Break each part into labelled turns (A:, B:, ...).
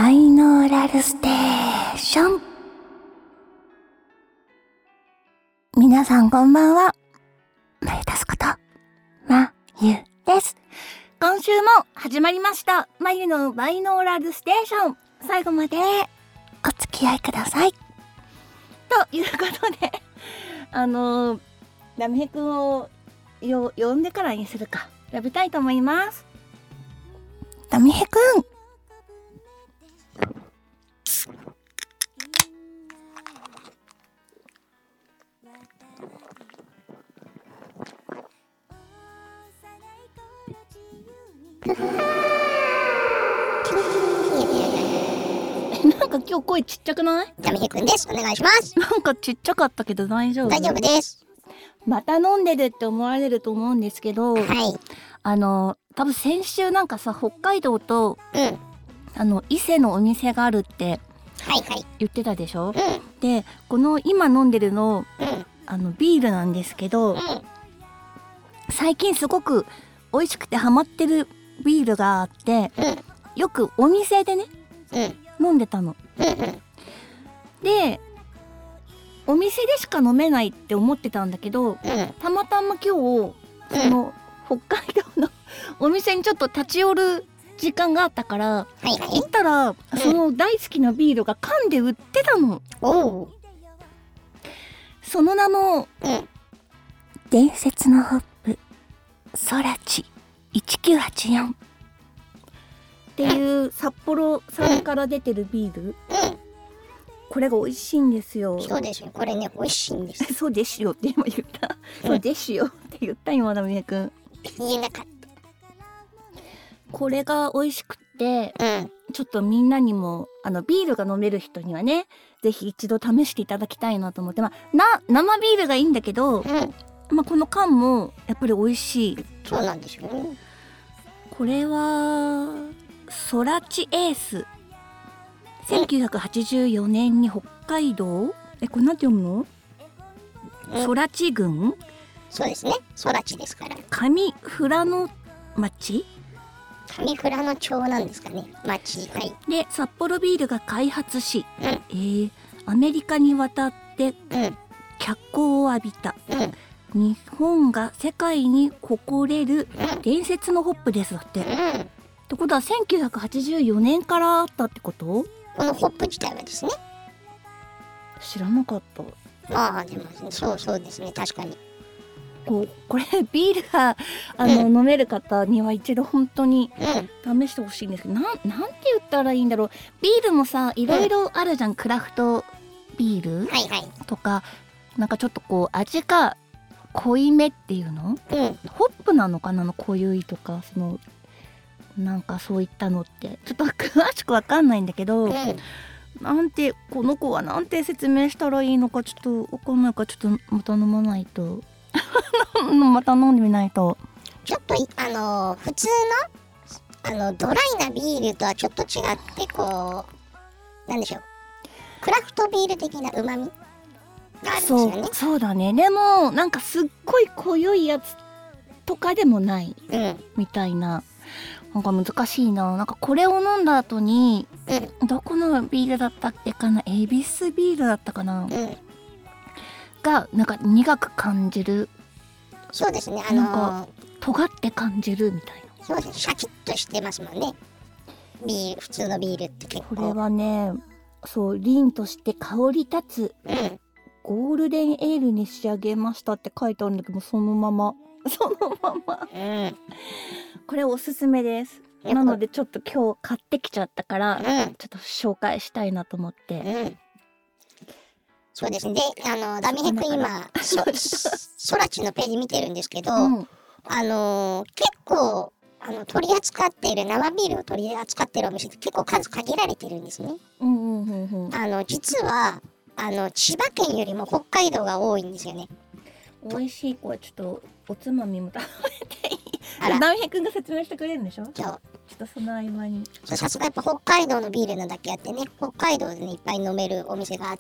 A: バイノーラルステーション。皆さんこんばんは。まゆたすことまゆです。今週も始まりましたまゆのバイノーラルステーション。最後までお付き合いくださいということでダメヘくんを呼んでからにするか、呼びたいと思います。ダメヘくん、なんか今日声ちっちゃくない？
B: ダメヘくんです。お願いします。
A: なんかちっちゃかったけど大丈夫？
B: 大丈夫です。
A: また飲んでるって思われると思うんですけど、
B: はい。
A: 多分先週なんかさ、北海道と
B: うん。
A: 伊勢のお店があるって
B: はいはい。
A: 言ってたでしょ？
B: うん。
A: で、この今飲んでるの
B: うん。
A: ビールなんですけど、
B: うん。
A: 最近すごく美味しくてハマってるビールがあって、
B: うん。
A: よくお店でね
B: うん。
A: 飲んでたの。
B: うん。
A: で、お店でしか飲めないって思ってたんだけど、
B: うん。
A: たまたま今日その北海道のお店にちょっと立ち寄る時間があったから、
B: はいはい。
A: 行ったらその大好きなビールが缶で売ってたの。
B: おう。
A: その名も
B: うん。
A: 伝説のホップソラチ1984っていう札幌産から出てるビール。
B: うん。
A: これが美味しいんですよ。
B: そうですよ。これね、美味しいんです。
A: そうですよって今言った。そうですよって言った今ダメくん。
B: 言えなかっ
A: これが美味しくって
B: た。うん。
A: ちょっとみんなにもビールが飲める人にはね、ぜひ一度試していただきたいなと思って、生ビールがいいんだけど、
B: うん。
A: この缶もやっぱり美味しい。
B: そうなんですよね。
A: これはソラチエース、1984年に北海道、これなんて読むの？ソラチ郡
B: そうですね。空地ですから。
A: 上富良野町
B: 上富良野町なんですかね。町。はい。
A: で札幌ビールが開発し、
B: うん。
A: アメリカに渡って
B: うん。
A: 脚光を浴びた
B: うん。
A: 日本が世界に誇れる伝説のホップですだって。っ
B: うん。
A: てことは1984年からあったってこと？
B: このホップ自体はですね。
A: 知らなかった。
B: まあでも、そうですね。確かに。
A: これビールが飲める方には一度本当に試してほしいんですけど、なんて言ったらいいんだろう。ビールもさ、いろいろあるじゃん。クラフトビール
B: はいはい。
A: とか、なんかちょっとこう味が濃いめっていうの？
B: うん。
A: ホップなのかなの濃ゆいとか、なんかそういったのってちょっと詳しくわかんないんだけど、この子はなんて説明したらいいのかちょっとわかんないから、ちょっとまた飲まないとまた飲んでみないと。
B: ちょっと普通のドライなビールとはちょっと違ってこうなんでしょう、クラフトビール的な旨味があるんですよね。
A: そうだね。でもなんかすっごい濃ゆいやつとかでもないみたいな。なんか難しいな。なんかこれを飲んだ後に、どこのビールだったっけかな、恵比寿ビールだったかな、がなんか苦く感じる。
B: そうですね。
A: なんか尖って感じるみたいな。
B: そうですね。シャキッとしてますもんね。普通のビールって結構。
A: これはね、そう凛として香り立つ、ゴールデンエールに仕上げましたって書いてあるんだけど、そのままこれおすすめです。なのでちょっと今日買ってきちゃったから、ちょっと紹介したいなと思って。
B: そうですね。で、ダミヘク今空地のページ見てるんですけど、結構取り扱っている生ビールを取り扱っているお店って結構数限られてるんですね。実は千葉県よりも北海道が多いんですよね。
A: 美味しい子はちょっとおつまみも食べていい？ダミヘくんが説明してくれるんでしょ？ちょっとその合間に。
B: さすがやっぱ北海道のビールなだけあってね、北海道でねいっぱい飲めるお店があって、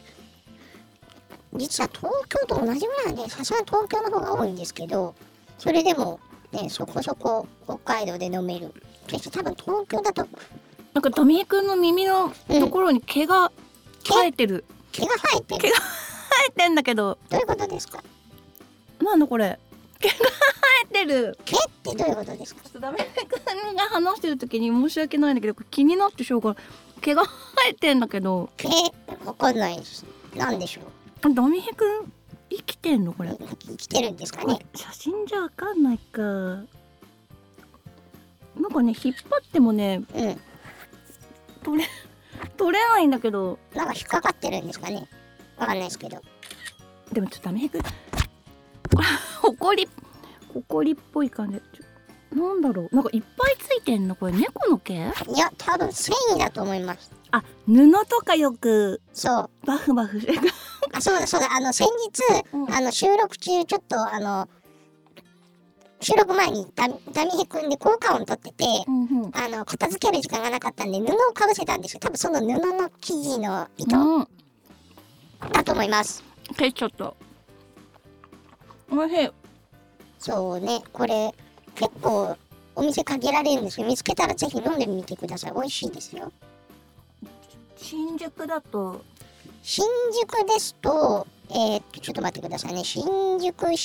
B: 実は東京と同じぐらいで、さすがに東京の方が多いんですけど、それでもねそこそこ北海道で飲める。多分東京だと
A: なんかダミエくんの耳のところに毛が生えてる、
B: 毛が生えてる。
A: 毛が生えてんだけど、
B: どういうことですか？
A: なんだこれ、毛が生えてる。
B: 毛ってどういうことですか？
A: ちょっとダミエくんが話してる時に申し訳ないんだけど、気になってしょうがない。毛が生えてんだけど、
B: 毛わかんないです。なんでしょ
A: ダミエくん生きてんのこれ？
B: 生きてるんですかね。
A: 写真じゃわかんないか。なんかね、引っ張ってもね、取れないんだけど。
B: なんか引っかかってるんですかね。わかんないですけど。
A: でもちょっとダメくん、これほこりっぽい感じ。なんだろう、なんかいっぱいついてんのこれ、猫の毛？い
B: や多分繊維だと思います。
A: あ、布とかよく
B: そう
A: バフバフしてる。
B: あ、そうだ先日、収録中ちょっと収録前にダミヘくんで効果音取ってて、片付ける時間がなかったんで布をかぶせたんですよ。多分その布の生地の糸、だと思います。
A: ちょっとおいしい。
B: そうね、これ結構お店限られるんですよ。見つけたらぜひ飲んでみてください。美味しいですよ。
A: 新宿です
B: とちょっと待ってくださいね。新宿が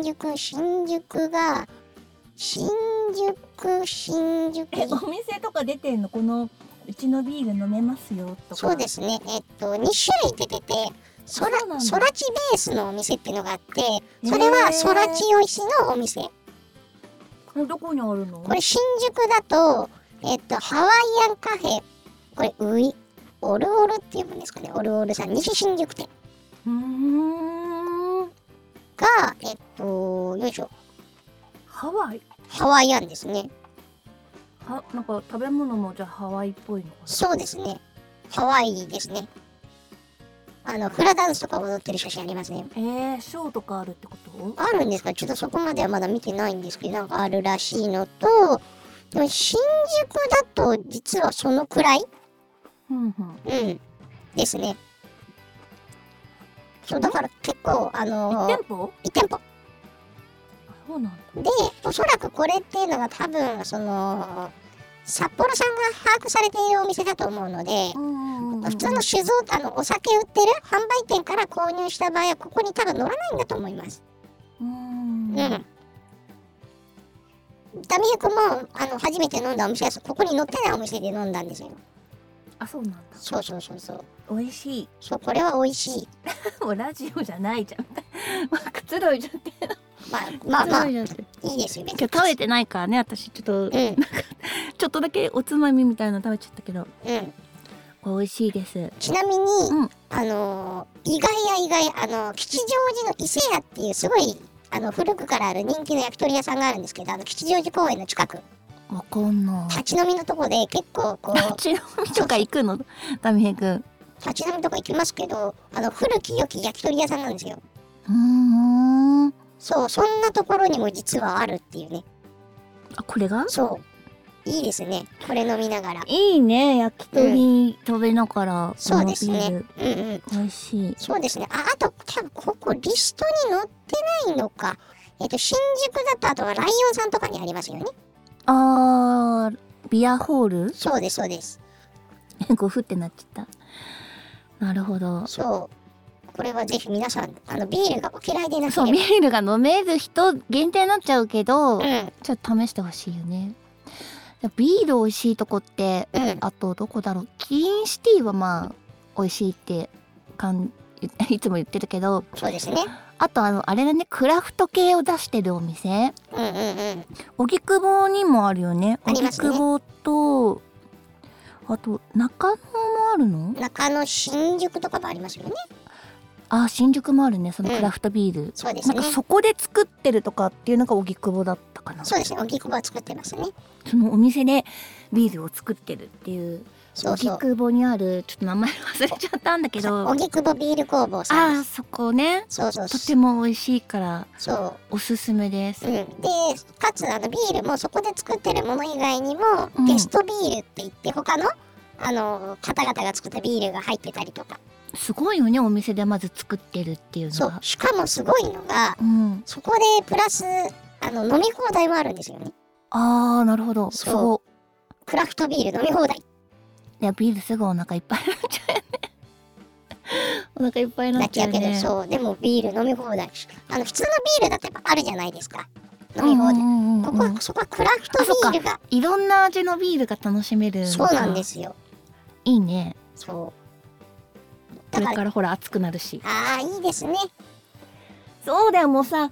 A: お店とか出てんの？このうちのビール飲めますよとか。
B: そうですね。2種類出てて、ソラチベースのお店っていうのがあって、それはソラチおいしのお店。
A: どこにあるの？
B: これ新宿だとハワイアンカフェ、これオルオルっていうもんですかね。オルオルさん西新宿店がよいしょ、
A: ハワ
B: イアンですね。
A: なんか食べ物もじゃあハワイっぽいのかな？
B: そうですね、ハワイですね。フラダンスとか踊ってる写真ありますね。
A: ショーとかあるってこと？
B: あるんですか？ちょっとそこまではまだ見てないんですけど、なんかあるらしいのと、でも新宿だと実はそのくらいですね。そうだから結構
A: 1店舗？
B: 1店舗
A: そうなんだ。
B: で、おそらくこれっていうのが多分札幌さんが把握されているお店だと思うので、普通のお酒売ってる販売店から購入した場合はここに多分乗らないんだと思います。ダミヘ君も初めて飲んだお店はここに載ってないお店で飲んだんですよ。
A: あ、そうなんだ。
B: そう
A: 美味しい。
B: そう、これは美味しい。
A: もうラジオじゃないじゃん。くつろいじゃって
B: まあいいですよね。
A: 今日食べてないからね、私ちょっと、ちょっとだけおつまみみたいなの食べちゃったけど、美味しいです。
B: ちなみに、意外吉祥寺の伊勢屋っていうすごい古くからある人気の焼き鳥屋さんがあるんですけど、吉祥寺公園の近く、
A: わかんない。
B: 立ち飲みのとこで結構こう
A: 立ち飲みとか行くの？ダミヘ君。
B: 立ち飲みとか行きますけど、古き良き焼き鳥屋さんなんですよ。そう、そんなところにも実はあるっていうね。
A: あ、これが？
B: そう、いいですね。これ飲みながら。
A: いいね、焼き鳥食べながら。
B: そうですね。
A: 美味しい。
B: そうですね。あと多分ここリストに載ってないのか。新宿だとあとはライオンさんとかにありますよね。
A: ビアホール？
B: そうです。
A: ごふってなっちゃった。なるほど。
B: そう。これはぜひ皆さんビールがお嫌いでなければ。
A: そう、ビールが飲める人限定になっちゃうけど、ちょっと試してほしいよね。ビール美味しいとこって、あとどこだろう。キリンシティはまあ美味しいっていつも言ってるけど、
B: そうですね。
A: あとあれだね、クラフト系を出してるお店、荻窪にもあるよね。荻窪とあと中野もあるの？
B: 中野、新宿とかもありますよね。
A: 新宿もあるね、そのクラフトビール。
B: そうですね。
A: なんかそこで作ってるとかっていうのが荻窪だったかな。
B: そうですね、荻窪は作ってますね。
A: そのお店でビールを作ってるっていう。荻窪にある、ちょっと名前忘れちゃったんだけど、
B: 荻窪ビール工房さんです。
A: そこね。
B: と
A: ても美味しいからおすすめです。
B: でかつビールもそこで作ってるもの以外にも、ゲストビールって言って他の方々が作ったビールが入ってたりとか。
A: すごいよね、お店でまず作ってるっていうのが。
B: そう、しかもすごいのが、そこでプラス飲み放題もあるんですよね。
A: なるほど。
B: そう、クラフトビール飲み放題。
A: いやビールすぐお腹いっぱいになっちゃうよねお腹いっぱいになっちゃうね。
B: けど、そうでもビール飲み放題、普通のビールだってあるじゃないですか、飲み放題。そこはクラフトビールが
A: いろんな味のビールが楽しめる。
B: そうなんですよ。
A: いいね。
B: そう
A: これからほら暑くなるし。
B: ああいいですね。
A: そうだよ、もうさ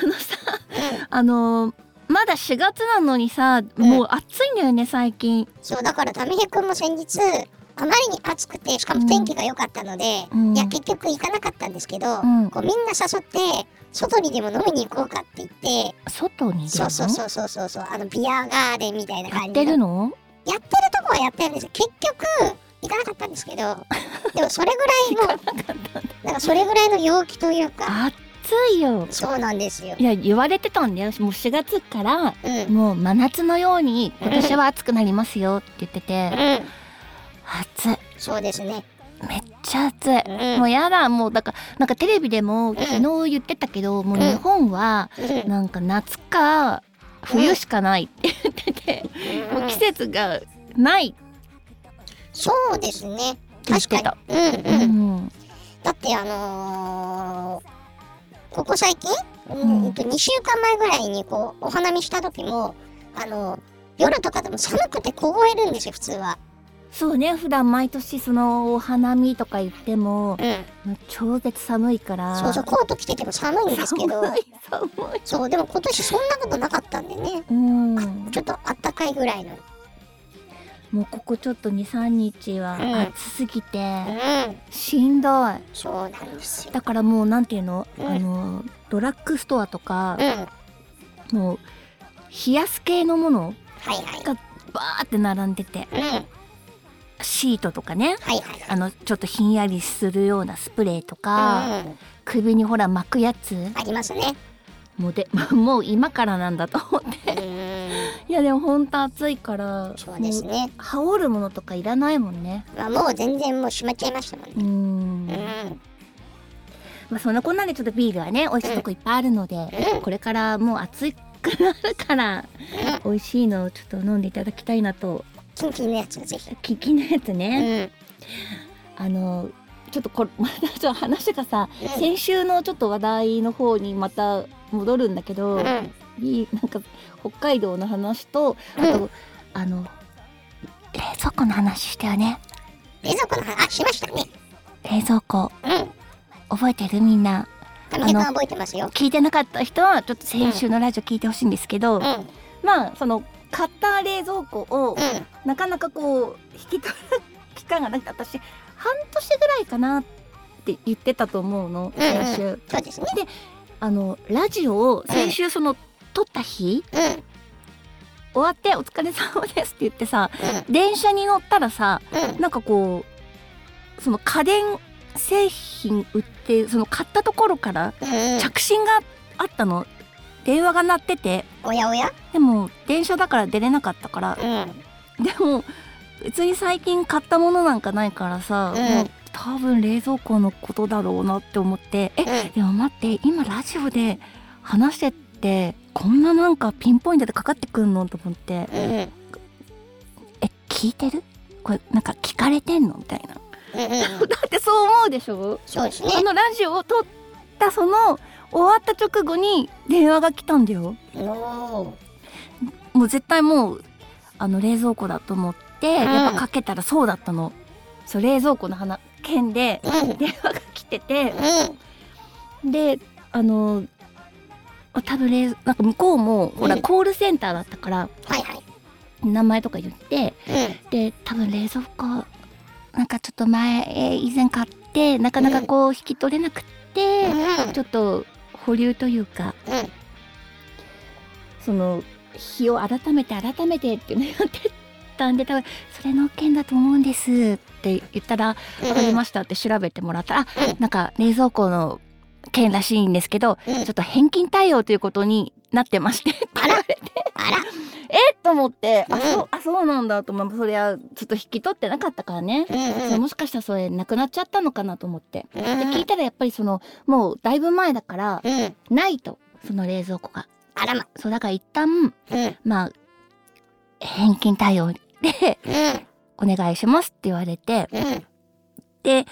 A: まだ4月なのにさ、もう暑いんだよね最近。
B: そうだからタミヘくんも先日あまりに暑くて、しかも天気が良かったので、いや結局行かなかったんですけど、こうみんな誘って外にでも飲みに行こうかって言って。
A: 外にでも？
B: そうビアガーデンみたいな感じ
A: やってるの？
B: やってるとこはやってるんですよ。結局行かなかったんですけどでもそれぐらいのなんかそれぐらいの陽気というか
A: 暑いよ。
B: そうなんですよ。
A: いや言われてたんだよ、もう4月から、もう真夏のように今年は暑くなりますよって言ってて、暑い。
B: そうですね、
A: めっちゃ暑い、もうやだ。もうだからなんかテレビでも昨日言ってたけど、もう日本はなんか夏か冬しかないって言ってて、もう季節がない。
B: そうですね、
A: 確か
B: に。だってここ最近、2週間前ぐらいにこうお花見した時も夜とかでも寒くて凍えるんですよ普通は。
A: そうね、普段毎年そのお花見とか言っても、超絶寒いから。
B: そうコート着てても寒いんですけど寒い。そうでも今年そんなことなかったんでね、ちょっとあったかいぐらいの。
A: もうここちょっと 2,3 日は暑すぎて、しんどい。
B: そうなんですよ。
A: だからもうなんていうの、ドラッグストアとか、もう冷やす系のものがバーって並んでて、シートとかね、ちょっとひんやりするようなスプレーとか、首にほら巻くやつ
B: ありますね。
A: もう今からなんだと思っていやでもほんと暑いから、
B: そうですね、
A: 羽織るものとかいらないもんね。
B: もう全然もう閉まっちゃいましたもんね。
A: そんなこんなでちょっとビールはね美味しいとこいっぱいあるので、これからもう暑くなるから、美味しいのをちょっと飲んでいただきたいなと。
B: キンキンのやつぜひ。
A: キンキンのやつね、ちょっとまたちょっと話がさ、先週のちょっと話題の方にまた戻るんだけど、なんか北海道の話と、あと冷蔵庫の話したよね。
B: 冷蔵庫の話しましたね。
A: 冷蔵庫、覚えてる？みんな
B: 覚えてますよ。
A: 聞いてなかった人はちょっと先週のラジオ聞いてほしいんですけど、その買った冷蔵庫を、なかなかこう引き取る期間がなくて、私半年ぐらいかなって言ってたと思うの、先週。
B: そうですね。
A: でラジオを先週その撮った日、終わってお疲れ様ですって言ってさ、電車に乗ったらさ、なんかこうその家電製品売ってその買ったところから着信があったの。電話が鳴ってて、
B: おやおや。
A: でも電車だから出れなかったから、でも別に最近買ったものなんかないからさ、もう多分冷蔵庫のことだろうなって思って、でも待って、今ラジオで話してってこんななんかピンポイントでかかってくんのと思って、聞いてる？これなんか聞かれてんのみたいな、だってそう思うでしょ。
B: そうですね。
A: ラジオを撮ったその終わった直後に電話が来たんだよ。もう絶対もう冷蔵庫だと思って、やっぱかけたらそうだったの。そう冷蔵庫の件で電話が来てて、で多分なんか向こうもほらコールセンターだったから、名前とか言って、で多分冷蔵庫なんかちょっと以前買ってなかなかこう引き取れなくって、ちょっと保留というか、その日を改めてっていうのやってたんで、多分それの件だと思うんですって言ったら、分かりましたって調べてもらったら、なんか冷蔵庫の件らしいんですけど、ちょっと返金対応ということになってましてって言われて、と思って、そうなんだと思って、それはちょっと引き取ってなかったからね、もしかしたらそれなくなっちゃったのかなと思って、で聞いたらやっぱりもうだいぶ前だから、ないと、その冷蔵庫が。そうだから一旦、返金対応で、 お願いしますって言われて、で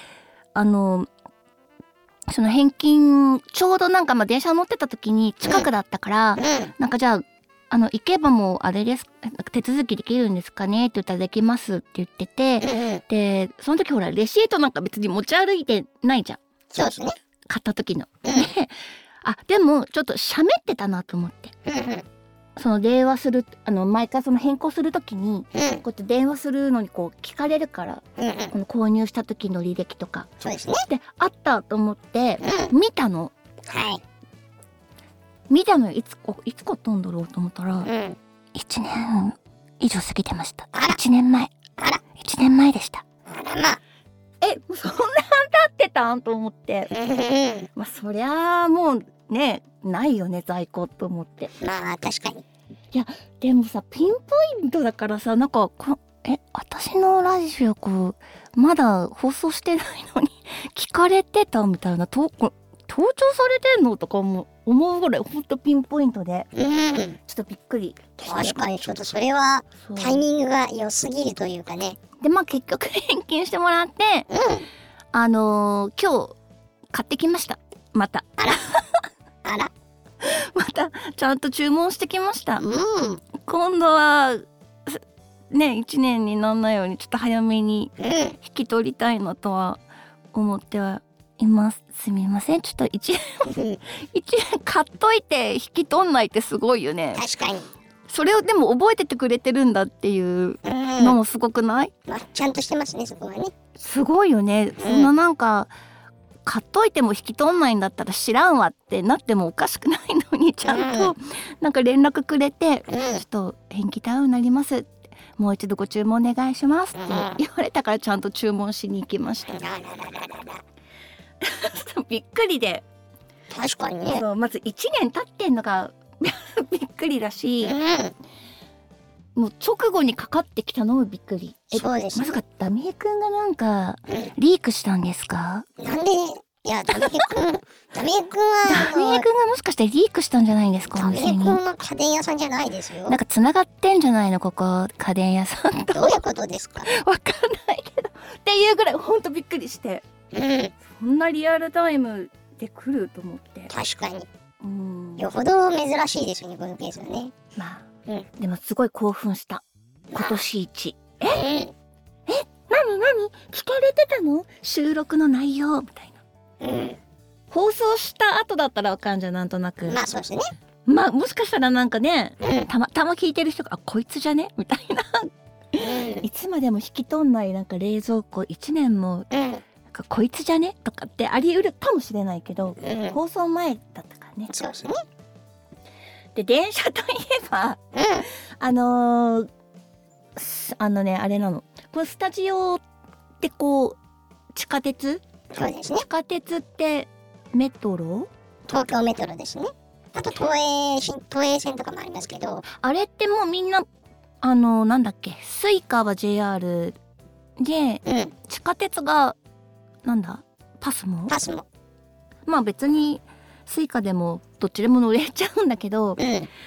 A: その返金ちょうどなんか電車乗ってた時に近くだったから、なんかじゃあ行けばもうあれです手続きできるんですかねって言ったらできますって言ってて、でその時ほらレシートなんか別に持ち歩いてないじゃん。
B: そうですね。
A: 買った時の。でもちょっと喋ってたなと思って。その電話する毎回その変更する時に、こうやって電話するのにこう聞かれるから、この購入した時の履歴とか。
B: そうですね。
A: であったと思って、見たの。見たのいつ買ったんだろうと思ったら、1年以上過ぎてました。1年前。1年前でした。もうそんな経ってたんと思って。まあそりゃあもうねないよね在庫と思って。
B: まあ確かに。
A: いやでもさピンポイントだからさ、なんか私のラジオまだ放送してないのに聞かれてたみたいな盗聴されてんのとか思うぐらいほんとピンポイントで、ちょっとびっくり。
B: 確かにちょっとそれはタイミングが良すぎるというかね。
A: で結局返金してもらって、今日買ってきました。またまたちゃんと注文してきました。今度はね1年になんないようにちょっと早めに引き取りたいなとは思ってはいます。すみませんちょっと1年買っといて引き取んないってすごいよね。
B: 確かに。
A: それをでも覚えててくれてるんだっていうのもすごくない？
B: ちゃんとしてますねそこはね。
A: すごいよね。そんななんか買っといても引き取んないんだったら知らんわってなってもおかしくないのにちゃんとなんか連絡くれて、ちょっと返金対応になりますって、もう一度ご注文お願いしますって言われたからちゃんと注文しに行きました。びっくりで。
B: 確かにね。
A: そうまず1年経ってんのがびっくりだし、もう直後にかかってきたのもびっくり。
B: そうです。
A: まさかダミエくんがなんかリークしたんですか？
B: なんで？いやダミエくんは
A: ダミエくんがもしかしてリークしたんじゃないんですか？
B: ダミエくんの家電屋さんじゃないですよ。
A: なんか繋がってんじゃないのここ家電屋さんと。
B: どういうことですか？
A: わかんないけどっていうぐらいほんとびっくりして、そんなリアルタイムで来ると思って。
B: 確かに。よほど珍しいですよねこのケースはね。
A: まあ、でもすごい興奮した。今年一。何聞かれてたの？収録の内容みたいな。放送した後だったらわかんじゃんなんとなく。
B: まあそうですね。
A: まあもしかしたらなんかね、たま聞いてる人がこいつじゃねみたいな。いつまでも引き取んないなんか冷蔵庫1年も、なんかこいつじゃねとかってあり得るかもしれないけど、放送前だったからね。
B: そうですね。
A: で電車といえば、あれなの。このスタジオってこう地下鉄？
B: そうですね。
A: 地下鉄ってメトロ？
B: 東京メトロですね。あと東映線とかもありますけど、
A: あれってもうみんななんだっけ、スイカは JR で、地下鉄がなんだパスモ？まあ別にスイカでもどっちでも乗れちゃうんだけど、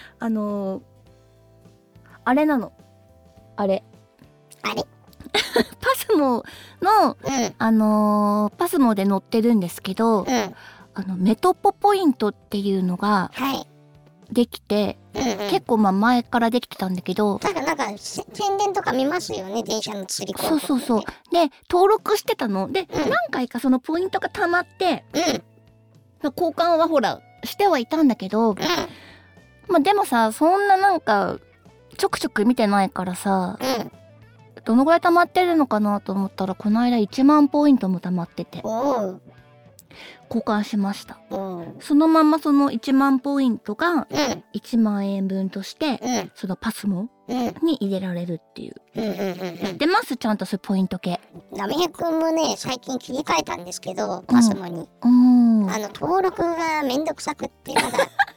A: あれなの。あれパスモの、パスモで乗ってるんですけど、メトポポイントっていうのができて、結構前からできてたんだけど、
B: なんか宣伝とか見ますよね電車の釣り広告。
A: そうで登録してたので、何回かそのポイントがたまって、交換はほらしてはいたんだけど、まあでもさそんななんかちょくちょく見てないからさ、どのぐらい溜まってるのかなと思ったらこの間1万ポイントも溜まってて交換しました。そのままその1万ポイントが1万円分としてそのパスモに入れられるっていう。やってますちゃんとそういうポイント系。
B: ダミエくんもね最近切り替えたんですけど、パスモに登録がめんどくさくってまだ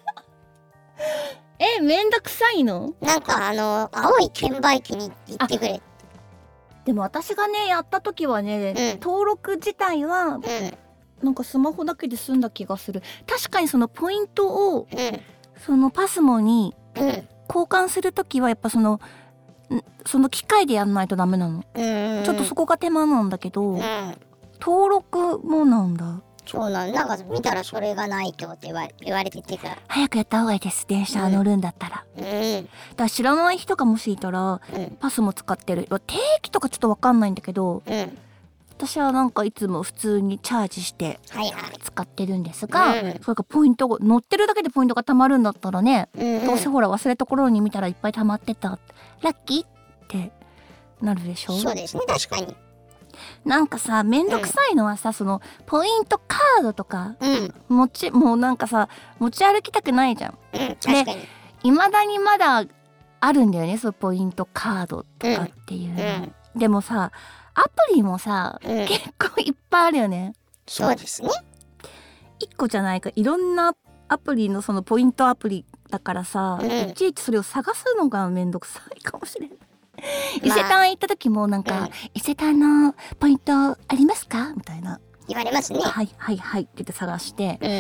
A: めんどくさいの？
B: なんか青い券売機に行ってくれ。
A: でも私がねやった時はね、登録自体は、なんかスマホだけで済んだ気がする。確かにそのポイントを、そのパスモに交換する時はやっぱそのその機械でやんないとダメなの。ちょっとそこが手間なんだけど、登録もなんだ。
B: そうなんか見たらそれがないとって言われててから、
A: 早くやった方がいいです、電車乗るんだったら。だから知らない人がもしいたら、パスも使ってる。定期とかちょっと分かんないんだけど、私はなんかいつも普通にチャージして使ってるんですが、それかポイントが乗ってるだけでポイントがたまるんだったらね、どうせほら忘れた頃に見たらいっぱいたまってた、ラッキーってなるでしょ。
B: そうですね、確かに。
A: なんかさ、めんどくさいのはさ、そのポイントカードとか、もうなんかさ、持ち歩きたくないじゃん。
B: 確かに。
A: 未だにまだあるんだよね、そのポイントカードとかっていう、でもさ、アプリもさ、結構いっぱいあるよね。
B: そうですね。
A: 1個じゃないか、いろんなアプリのそのポイントアプリだからさ、いちいちそれを探すのがめんどくさいかもしれない。伊勢丹行った時もなんか、伊勢丹のポイントありますかみたいな
B: 言われますね。
A: はいはいはいって言って探して、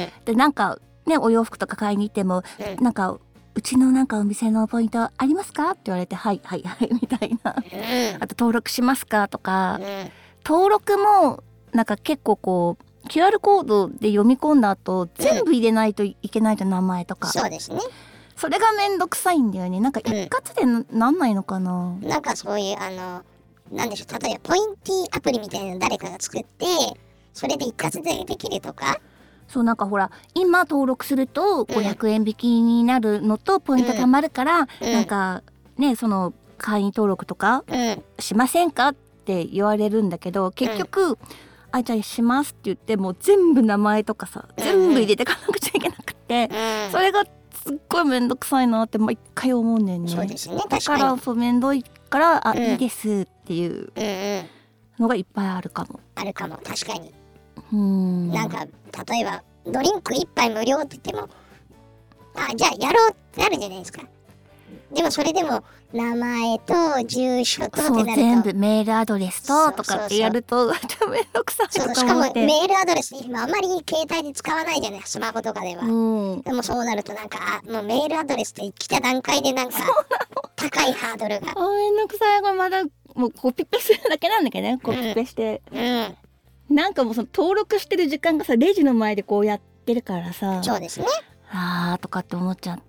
A: でなんかね、お洋服とか買いに行っても、なんかうちのなんかお店のポイントありますかって言われて、はいはいはいみたいな、あと登録しますかとか、登録もなんか結構こう QR コードで読み込んだ後、全部入れないといけないじゃん、名前とか。
B: そうですね。
A: それがめんどくさいんだよね。なんか一括でなんないのかな、
B: なんかそういうなんでしょう、例えばポインティアプリみたいなの誰かが作って、それで一括でできるとか。
A: そう、なんかほら今登録すると500円引きになるのとポイント貯まるから、なんかね、その会員登録とかしませんかって言われるんだけど、結局、あ、じゃあしますって言っても全部名前とかさ、全部入れてかなくちゃいけなくて、それがすっごいめんどくさいなって毎回思うんだよね。
B: そうですね、確かに。
A: だからそうめんどいから、いいですっていうのがいっぱいあるかも。
B: あるかも、確かに。なんか例えばドリンク1杯無料って言っても、じゃあやろうってなるじゃないですか。でもそれでも名前と住所とってなると、そう
A: 全部メールアドレスととかってやるとめんどくさいとか思って。
B: しかもメールアドレス今あんまり携帯で使わないじゃない、スマホとかでは。でもそうなるとなんかもうメールアドレスで来た段階でなんか高いハードルが
A: めんどくさい。これまだもうコピペするだけなんだけどね、コピペして、なんかもうその登録してる時間がさ、レジの前でこうやってるからさ、
B: そうですね、
A: とかって思っちゃって、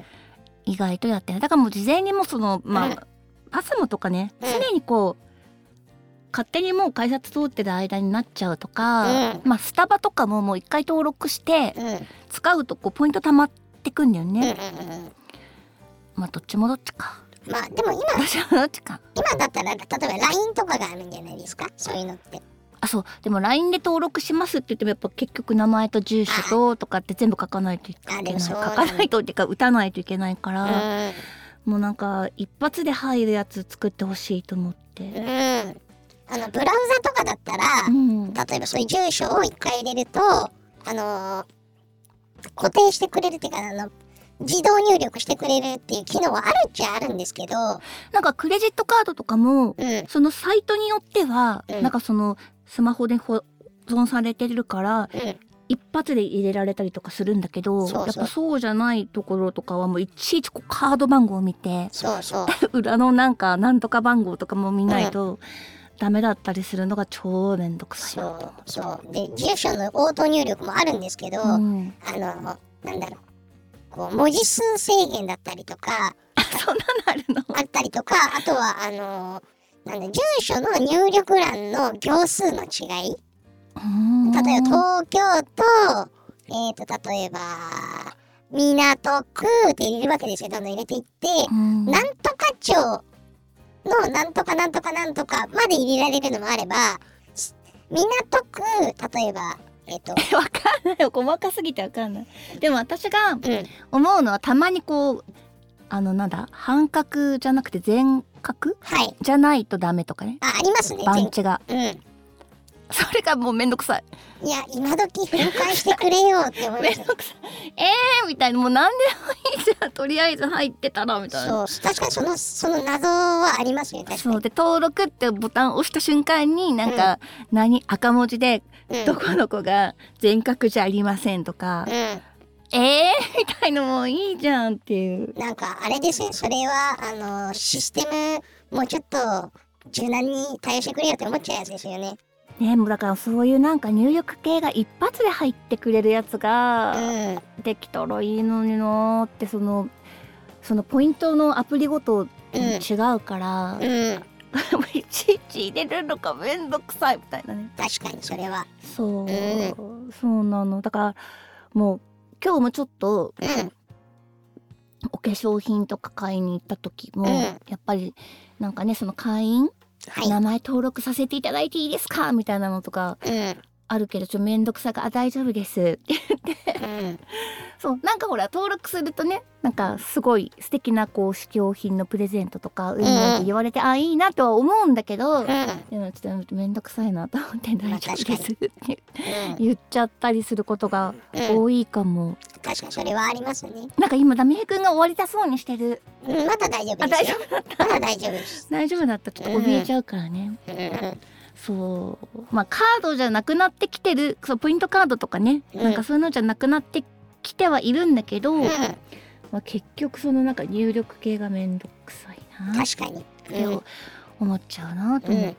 A: 意外とやってない。だからもう事前にもそのパスモとかね、常にこう勝手にもう改札通ってる間になっちゃうとか、スタバとかももう一回登録して、使うとこうポイント貯まってくんだよね。どっちもどっちか。
B: でも今
A: どっちか。
B: 今だったら例えば LINE とかがあるんじゃないですか、そういうのって。
A: そう、でも LINE で登録しますって言ってもやっぱ結局名前と住所とかって全部書かないといけない。書かないとっていうか打たないといけないから、もうなんか一発で入るやつ作ってほしいと思って。
B: ブラウザとかだったら、例えばそういう住所を一回入れると固定してくれるっていうか自動入力してくれるっていう機能はあるっちゃあるんですけど、
A: なんかクレジットカードとかも、そのサイトによっては、なんかそのスマホで保存されてるから、一発で入れられたりとかするんだけど、やっぱそうじゃないところとかはもういちいちこうカード番号を見て、裏のなんかなんとか番号とかも見ないと、ダメだったりするのが超めんどくさいなと。
B: そうで、住所のオート入力もあるんですけど、なんだろう、こう文字数制限だったりとか
A: そんなのあるの？
B: あったりとか、あとは住所の入力欄の行数の違い。例えば東京都例えば港区って入れるわけですよ。どんどん入れていって、なんとか町のなんとかなんとかなんとかまで入れられるのもあれば、港区例えば
A: わかんないよ、細かすぎてわかんない。でも私が思うのは、たまにこうなんだ、半角じゃなくて全角、じゃないとダメとかね。
B: ありますね、
A: 番地が。それがもうめんどくさい。
B: いや、今時分解してくれよって思います。
A: めんどくさい。みたいな、もう何でもいいじゃん、とりあえず入ってたらみたいな。
B: そう、確かにその謎はありますよね。
A: そうで、登録ってボタンを押した瞬間になんか、赤文字で、どこどこが全角じゃありませんとか、 みたいのもいいじゃんっていう。
B: なんかあれですね、それはシステムもうちょっと柔軟に対応してくれよって思っちゃうやつですよね。
A: ね、もうだからそういうなんか入力系が一発で入ってくれるやつができたらいいのになーって、そのポイントのアプリごと違うから、いちいち入れるのがめんどくさいみたいなね。
B: 確かにそれは
A: そう、そうなの。だからもう今日もちょっと、お化粧品とか買いに行った時も、やっぱりなんかね、その会員、名前登録させていただいていいですかみたいなのとかあるけど、めんどくさが大丈夫ですって言って、そうなんかほら登録するとね、なんかすごい素敵なこう試供品のプレゼントとかって言われて、あ、いいなとは思うんだけど、でもちょっとめんどくさいなと思って大丈夫ですって言っちゃったりすることが多いかも。
B: 確かにそれはありますね。
A: なんか今ダミヘくんが終わりたそうにしてる。
B: まだ大丈夫ですよ。まだ大丈夫です。
A: 大丈夫だったらちょっと怯えちゃうからね。そう、まあカードじゃなくなってきてる、そうポイントカードとかね、なんかそういうのじゃなくなってきてはいるんだけど、まあ結局そのなんか入力系がめんどくさいな。
B: 確かに。
A: って思っちゃうなと思って。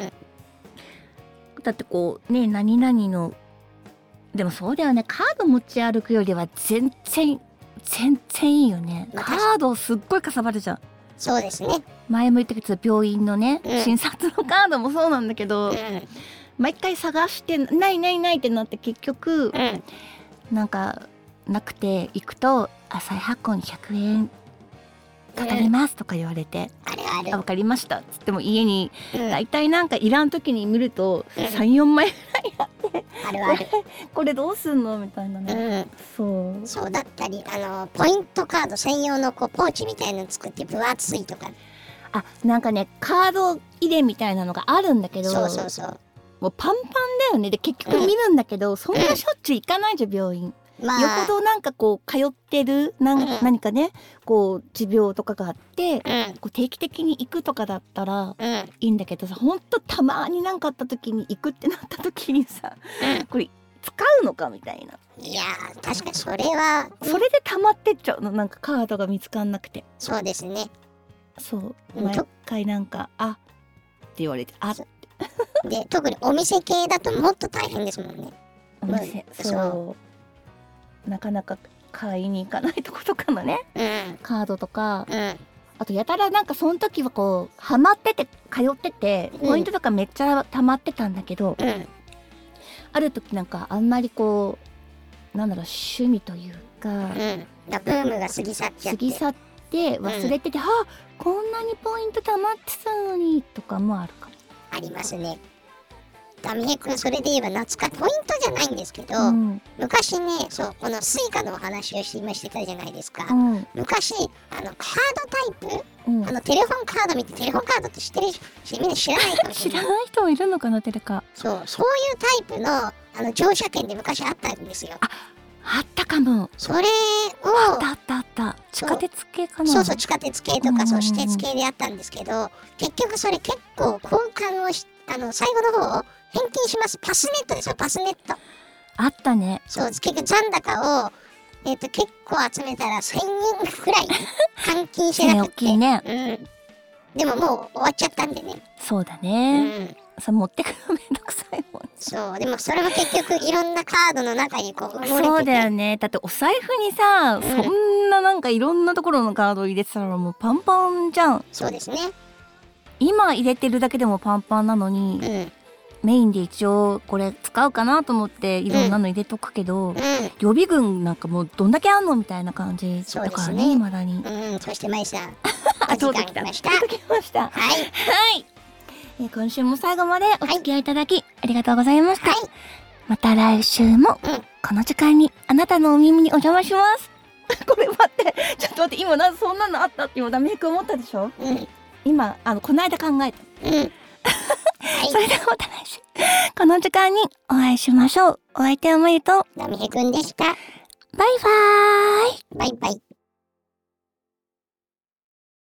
A: だってこうね、何々の、でもそうだよね、カード持ち歩くよりは全然いいよね。カードすっごいかさばるじゃん。
B: そうですね。
A: 前も言ったけど病院のね、診察のカードもそうなんだけど、毎回探してないってなって、結局、なんかなくて行くと再発行に100円かかりますとか言われて、あ、分かりましたっつっても家にだいたいなんかいらん時に見ると 3,4 枚ぐらいあって、これどうすんのみたいなね。
B: そうだったり、ポイントカード専用のこうポーチみたいなの作って分厚いとか、
A: なんかねカード入れみたいなのがあるんだけど、
B: そう
A: もうパンパンだよね。で結局見るんだけど、そんなしょっちゅう行かないじゃん病院。よほどなんかこう通ってる何かね、こう持病とかがあって、こう定期的に行くとかだったらいいんだけどさ、ほんとたまになんかあった時に行くってなった時にさ、これ使うのかみたいな。
B: いやー確かにそれは、
A: それで溜まってっちゃうの、なんかカードが見つかんなくて。
B: そうですね。
A: そう毎回なんか「あ」って言われて「あ」って
B: で特にお店系だともっと大変ですもんね。
A: お店、そうなかなか買いに行かないとことかのね、カードとか、あとやたらなんかその時はこうハマってて通ってて、ポイントとかめっちゃ溜まってたんだけど、ある時なんかあんまりこうなんだろう、趣味というか、
B: ブームが過ぎ去っちゃって
A: 忘れてて、こんなにポイント溜まってたのにとかもあるかも。
B: ありますね。ダミヘ君それで言えばポイントじゃないんですけど、昔ね、そうこのスイカのお話を今してたじゃないですか。昔カードタイプ、テレフォンカード見て、テレフォンカードって知ってるしみんな知らないかもしれない。
A: 知らない人もいるのかな、テレカ。
B: そういうタイプの乗車券で昔あったんですよ。
A: あったかも。
B: それを
A: あった地下鉄系かな。
B: そう地下鉄系とか私鉄系であったんですけど、結局それ結構交換を最後の方返金します。パスネットですよ、パスネット。
A: あったね。
B: そう結局残高を結構集めたら1000円くらい換金してなくて、大きいね。でももう終わっちゃったんでね。
A: そうだね。持ってくるのめんどくさいもん。
B: そうでもそれも結局いろんなカードの中にこう埋もれてて、
A: そうだよね。だってお財布にさ、そんななんかいろんなところのカードを入れてたらもうパンパンじゃん。
B: そうですね。
A: 今入れてるだけでもパンパンなのに、メインで一応これ使うかなと思っていろんなの入れとくけど、予備軍なんかもうどんだけあんのみたいな感じだからね、未だに。
B: そしてまいさん
A: お時間来ました。はい、今週も最後までお付き合いいただきありがとうございました。また来週もこの時間にあなたのお耳にお邪魔します。これ待って、ちょっと待って、今そんなのあったって今ダメく思ったでしょ。今この間考えた。それではまた来週この時間にお会いしましょう。お相手はまゆと
B: ダミヘくんでした。
A: バイバーイ。
B: バイバイ。